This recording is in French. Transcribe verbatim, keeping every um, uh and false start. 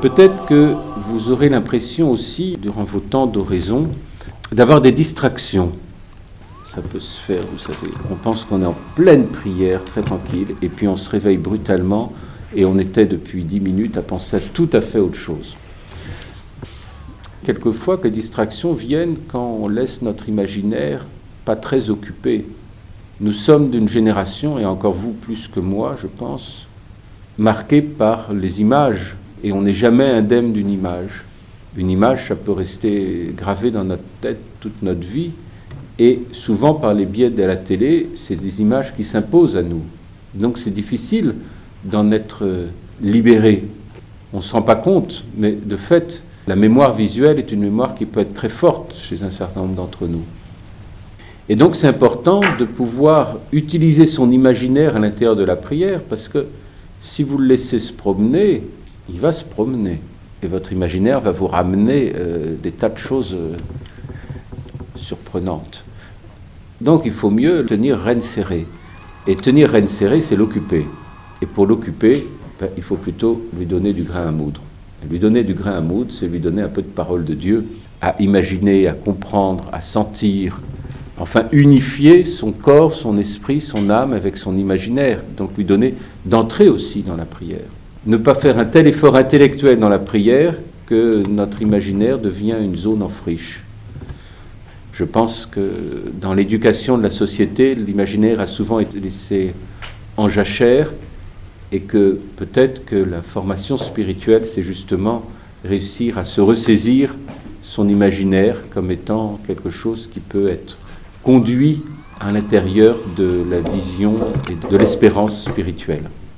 Peut-être que vous aurez l'impression aussi, durant vos temps d'oraison, d'avoir des distractions. Ça peut se faire, vous savez. On pense qu'on est en pleine prière, très tranquille, et puis on se réveille brutalement, et on était depuis dix minutes à penser à tout à fait autre chose. Quelquefois, que les distractions viennent quand on laisse notre imaginaire pas très occupé. Nous sommes d'une génération, et encore vous plus que moi, je pense, marquée par les images, et on n'est jamais indemne d'une image. Une image, ça peut rester gravé dans notre tête toute notre vie, et souvent par les biais de la télé, c'est des images qui s'imposent à nous. Donc c'est difficile d'en être libéré. On ne se rend pas compte, mais de fait, la mémoire visuelle est une mémoire qui peut être très forte chez un certain nombre d'entre nous. Et donc c'est important de pouvoir utiliser son imaginaire à l'intérieur de la prière, parce que si vous le laissez se promener, il va se promener. Et votre imaginaire va vous ramener euh, des tas de choses euh, surprenantes. Donc il faut mieux tenir rêne serrée. Et tenir rêne serrée, c'est l'occuper. Et pour l'occuper, ben, il faut plutôt lui donner du grain à moudre. Et lui donner du grain à moudre, c'est lui donner un peu de parole de Dieu, à imaginer, à comprendre, à sentir, enfin unifier son corps, son esprit, son âme avec son imaginaire. Donc lui donner d'entrer aussi dans la prière. Ne pas faire un tel effort intellectuel dans la prière que notre imaginaire devient une zone en friche. Je pense que dans l'éducation de la société, l'imaginaire a souvent été laissé en jachère, et que peut-être que la formation spirituelle, c'est justement réussir à se ressaisir son imaginaire comme étant quelque chose qui peut être conduit à l'intérieur de la vision et de l'espérance spirituelle.